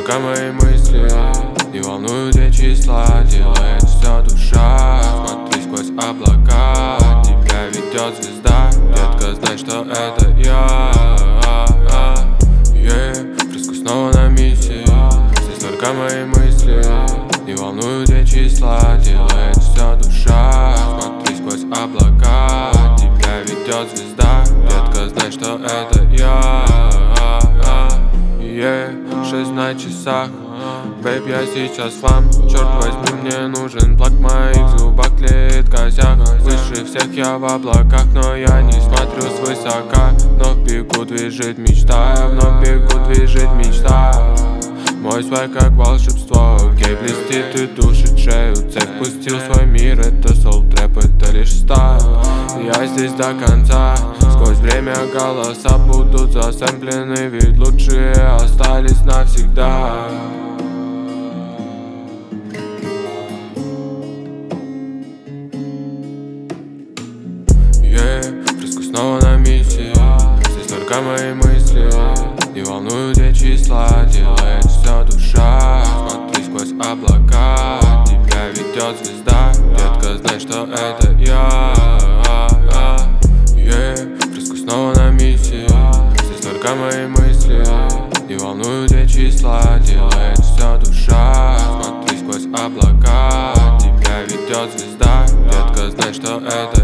только мои мысли, не волнуют те числа, делает все душа. Смотри сквозь облака, тебя ведет звезда. Детка, знай, что это я. Приску снова на миссии, здесь только мои мысли, не волнуют те числа, делает все душа. Смотри сквозь облака, тебя ведет звезда. Детка, знай, что это я. 6 на часах, бэйб, я сейчас флам. Черт возьми, мне нужен плак, в моих зубах тлеет косяк. Выше всех я в облаках, но я не смотрю свысока. Вновь бегу, движет мечта, вновь бегу, движет мечта. Мой свай как волшебство, окей, блестит и душит шею. Цех пустил свой мир, это соул-трэп, это лишь старт. Я здесь до конца, сквозь время голоса будут засэмплены, ведь лучшие остались навсегда. Фриску снова на миссии, здесь только мои мысли, не волнуют те числа, делает все душа. Смотри сквозь облака, тебя ведет звезда. Детка, знай, что это я. Фриску снова на миссии, здесь только мои мысли, не волнуют те числа, делает все душа. Смотри сквозь облака, тебя ведет звезда. Детка, знай, что это